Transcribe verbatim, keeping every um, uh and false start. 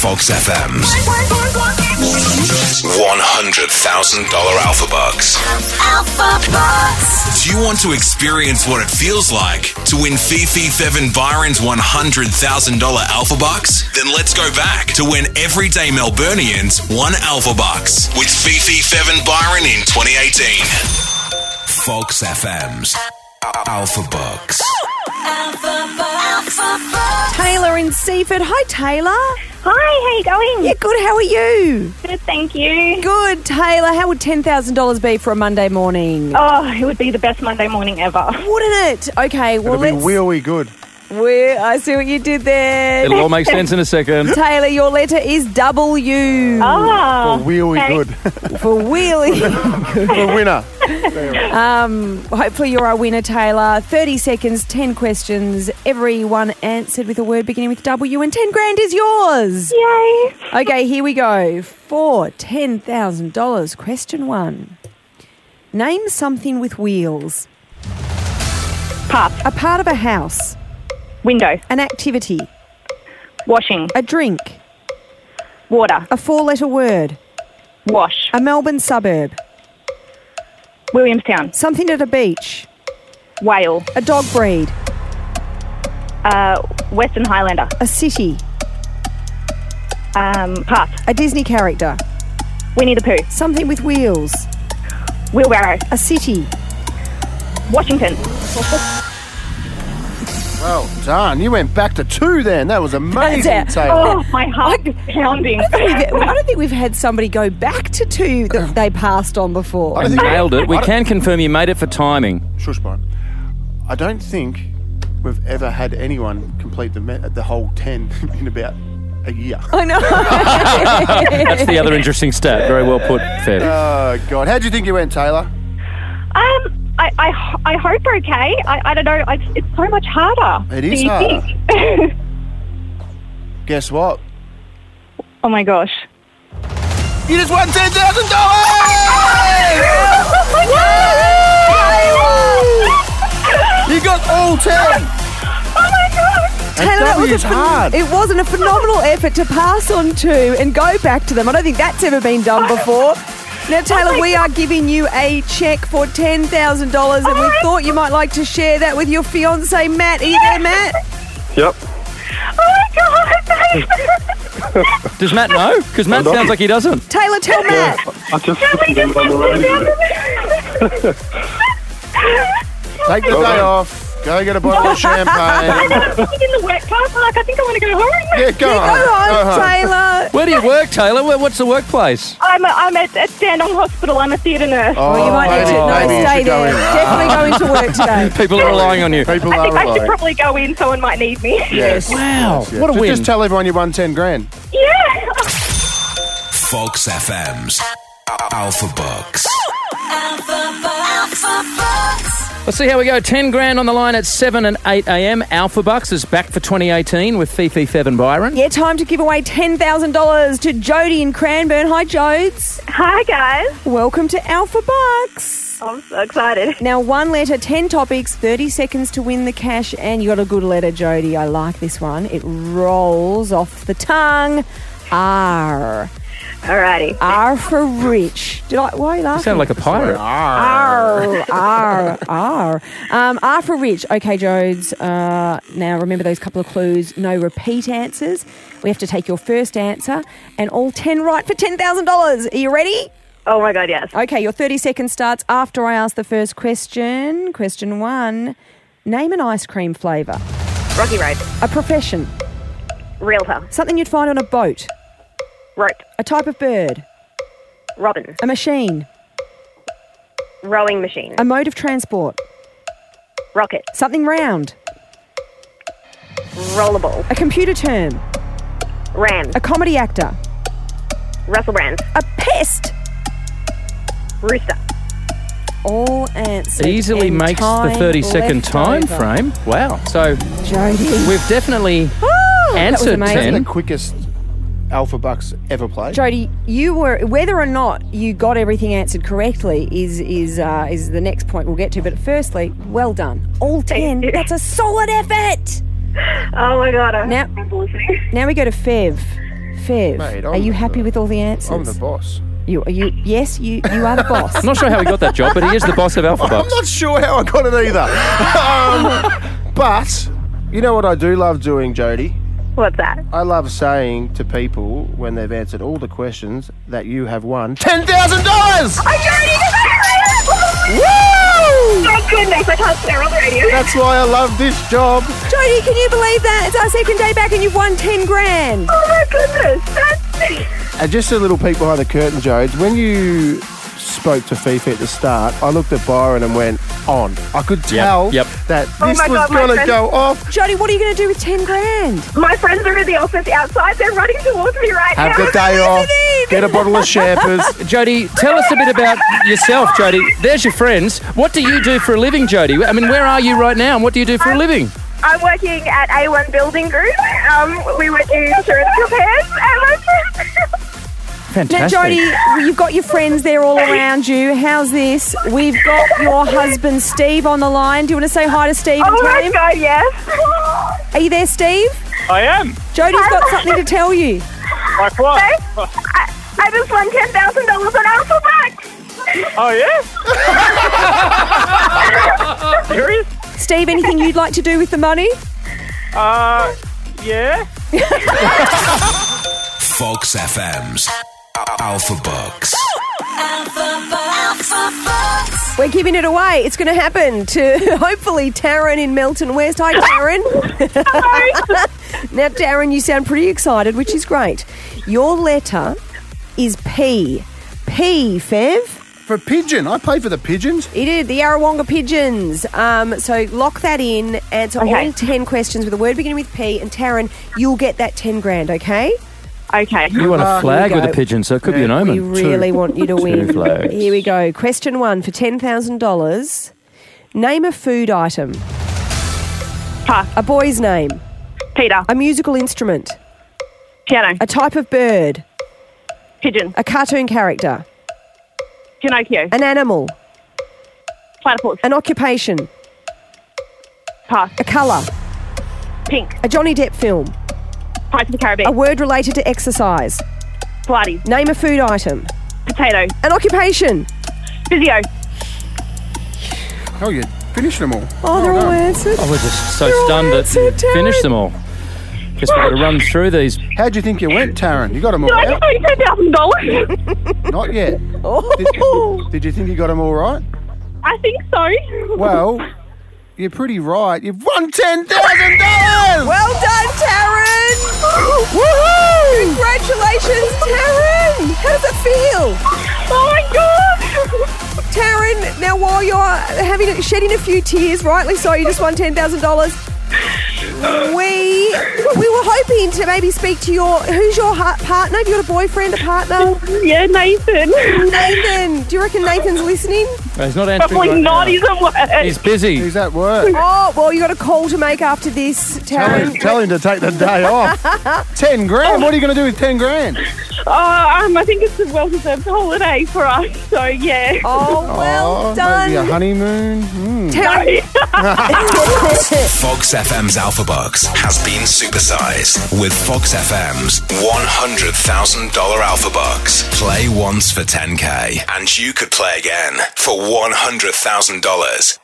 Fox F M's one hundred thousand dollars Alpha Bucks. Alpha Bucks. Do you want to experience what it feels like to win Fifi Fevin Byron's one hundred thousand dollars Alpha Bucks? Then let's go back to when everyday Melburnians won Alpha Bucks with Fifi Fevin Byron in twenty eighteen. Fox F M's Alpha Bucks. Alpha Bucks. Alpha Bucks. Taylor in Seaford. Hi, Taylor. Hi, how you going? Yeah, good. How are you? Good, thank you. Good, Taylor. How would ten thousand dollars be for a Monday morning? Oh, it would be the best Monday morning ever. Wouldn't it? Okay, well, It'll be let's... really good. We're, I see what you did there. It'll all make sense in a second. Taylor, your letter is W. Ah, For really okay. good. For Wheelie. For a winner. um, hopefully you're our winner, Taylor. thirty seconds, ten questions. Everyone answered with a word beginning with W, and ten grand is yours. Yay. Okay, here we go. For ten thousand dollars, question one. Name something with wheels. Pass. A part of a house. Window. An activity. Washing. A drink. Water. A four-letter word. Wash. A Melbourne suburb. Williamstown. Something at a beach. Whale. A dog breed. Uh, Western Highlander. A city. Um, pass. A Disney character. Winnie the Pooh. Something with wheels. Wheelbarrow. A city. Washington. Well done. You went back to two then. That was amazing, That's it. Taylor. Oh, my heart is pounding. I don't think we've had somebody go back to two that they passed on before. I don't think- Nailed it. We I don't- can confirm you made it for timing. Shush, Brian. I don't think we've ever had anyone complete the me- the whole ten in about a year. I know. That's the other interesting stat. Very well put, Fev. Oh, God. How'd you think you went, Taylor? Um, I, I, I hope okay. I, I don't know. It's, it's so much harder. It Do is you harder. think? Guess what? Oh, my gosh. You just won ten thousand dollars! You got all ten! Taylor, that was W a is phen- hard. It wasn't a phenomenal effort to pass on two and go back to them. I don't think that's ever been done before. Now, Taylor, we are giving you a cheque for ten thousand dollars, and we thought you might like to share that with your fiancé, Matt. Are you there, Matt? Yep. Oh, my God. Does Matt know? Because Matt sounds like he doesn't. Taylor, tell Matt. I just listened to him on the radio. Take the day off. Go get a bottle of champagne. I'm sitting in the wet car park. I think I want to go home. Yeah, go on. Go on, Taylor. Where do you work, Taylor? Where, what's the workplace? I'm, a, I'm at, at Standong Hospital. I'm a theatre nurse. Oh, Well, you might need maybe, to no, maybe you stay should go there. in. Definitely going to work today. People are relying on you. People I are think I should relying. probably go in. Someone might need me. Yes. Wow. Yes, yes. What a Just- win. Just tell everyone you won ten grand. Yeah. Fox F M's Alpha Bucks. Alpha Bucks. Alpha Bucks. Let's see how we go. ten grand on the line at seven and eight a.m. Alpha Bucks is back for twenty eighteen with Fifi, Fev and Byron. Yeah, time to give away ten thousand dollars to Jody in Cranbourne. Hi, Jodes. Hi, guys. Welcome to Alpha Bucks. I'm so excited. Now, one letter, ten topics, thirty seconds to win the cash, and you got a good letter, Jody. I like this one. It rolls off the tongue. R. Alrighty. R for rich. Did I? Why are you laughing? You sound like a pirate. R, R, R. Um, R for rich. Okay, Jodes. Uh, now, remember those couple of clues. No repeat answers. We have to take your first answer and all ten right for ten thousand dollars. Are you ready? Oh, my God, yes. Okay, your thirty seconds starts after I ask the first question. Question one. Name an ice cream flavour. Rocky Road. A profession. Realtor. Something you'd find on a boat. Rope. A type of bird. Robin. A machine. Rowing machine. A mode of transport. Rocket. Something round. Rollerball. A computer term. Ram. A comedy actor. Russell Brand. A pest. Rooster. All answered. Easily in makes the time thirty second left time over. frame. Wow. So Jody. we've definitely Oh, that was answered amazing. The ten. quickest Alpha Bucks ever played. Jody, you were whether or not you got everything answered correctly is is uh, is the next point we'll get to. But firstly, well done, all ten. you. That's a solid effort. Oh, my God. I'm Now- listening. Now we go to Fev. Fev, Mate, I'm are you the- happy with all the answers? I'm the boss. You, are you, yes, you, you are the boss. I'm not sure how he got that job, but he is the boss of Alpha I'm Box. not sure how I got it either. um, but you know what I do love doing, Jody? What's that? I love saying to people when they've answered all the questions that you have won ten thousand dollars! I already Woo! Oh, goodness. I can't swear on the radio. That's why I love this job. Jody, can you believe that? It's our second day back and you've won ten grand. Oh, my goodness. That's... And just a little peek behind the curtain, Jodes. When you spoke to Fifi at the start, I looked at Byron and went, on. I could tell yep. that Oh this my was God, my going to friend- go off. Jody, what are you going to do with ten grand? My friends are in the office outside. They're running towards me right Have now. the day off. Get a bottle of Sherpas. Jody, tell us a bit about yourself, Jody. There's your friends. What do you do for a living, Jody? I mean, where are you right now and what do you do for a living? I'm working at A one Building Group. Um, we work in insurance repairs. And Now, Fantastic. Jody, you've got your friends there all around you. How's this? We've got your husband, Steve, on the line. Do you want to say hi to Steve and oh, tell my him? God, yes. Are you there, Steve? I am. Jody's got something to tell you. Like what? I, I just won ten thousand dollars on Alpha Bucks. Oh, yeah? Serious? Steve, anything you'd like to do with the money? Uh, yeah. Fox F M's Alpha Bucks. Alpha Bucks. Alpha Bucks. We're giving it away. It's going to happen to, hopefully, Taryn in Melton West. Hi, Taryn. Now, Taryn, you sound pretty excited, which is great. Your letter is P. P, Fev. For pigeon. I play for the pigeons. It is the Yarrawonga Pigeons. Um, so lock that in. Answer Okay. all ten questions with a word beginning with P. And Taryn, you'll get that ten grand, okay? Okay. You want a Uh, flag here we with a go. pigeon, so it could be an Yeah, We omen. really want you to win. flags. Here we go. Question one for ten thousand dollars. Name a food item. Pass. A boy's name. Peter. A musical instrument. Piano. A type of bird. Pigeon. A cartoon character. Pinocchio. An animal. Platypus. An occupation. Pass. A colour. Pink. A Johnny Depp film. Pirates of the A Caribbean. word related to exercise. Pilates. Name a food item. Potato. An occupation. Physio. Oh, you finished them all. Oh, they're all answered. Oh, we're just so They're all stunned that answered, you Taryn. finished them all. Guess we've got to run through these. How'd you think you went, Taryn? You got them all Did I out? just win ten thousand dollars? Not yet. Oh. Did, did you think you got them all right? I think so. Well, you're pretty right. You've won ten thousand dollars! Well done, Taryn! Woohoo! Congratulations, Taryn! How does it feel? Oh, my God. Taryn, now while you're having shedding a few tears, rightly so, you just won ten thousand dollars. We we were hoping to maybe speak to your who's your ha- partner? Have you got a boyfriend, a partner? Yeah, Nathan. Nathan. Do you reckon Nathan's listening? Oh, he's not answering Probably right not. now. He's at work. He's busy. He's at work. Oh well, you got a call to make after this, Tell him, Taryn. tell him to take the day off. Ten grand? What are you going to do with ten grand? Oh, um, I think it's a well-deserved holiday for us. So, yeah. Oh, well Oh, done. Maybe a honeymoon? Mm. Taryn. Fox F M's Alpha Bucks has been supersized with Fox F M's one hundred thousand dollars Alpha Bucks. Play once for ten K and you could play again for one hundred thousand dollars.